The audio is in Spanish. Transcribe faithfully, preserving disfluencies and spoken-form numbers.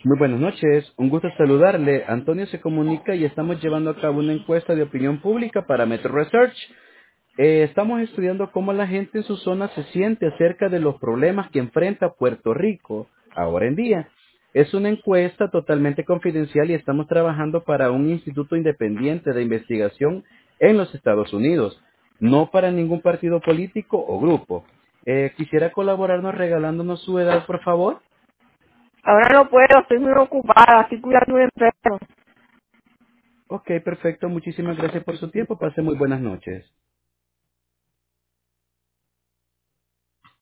Muy buenas noches, un gusto saludarle. Antonio se comunica y estamos llevando a cabo una encuesta de opinión pública para Metro Research. Eh, estamos estudiando cómo la gente en su zona se siente acerca de los problemas que enfrenta Puerto Rico ahora en día. Es una encuesta totalmente confidencial y estamos trabajando para un instituto independiente de investigación en los Estados Unidos, no para ningún partido político o grupo. Eh, ¿Quisiera colaborarnos regalándonos su edad, por favor? Ahora no puedo, estoy muy ocupada, estoy cuidando un enfermo. Ok, perfecto. Muchísimas gracias por su tiempo. Pase muy buenas noches.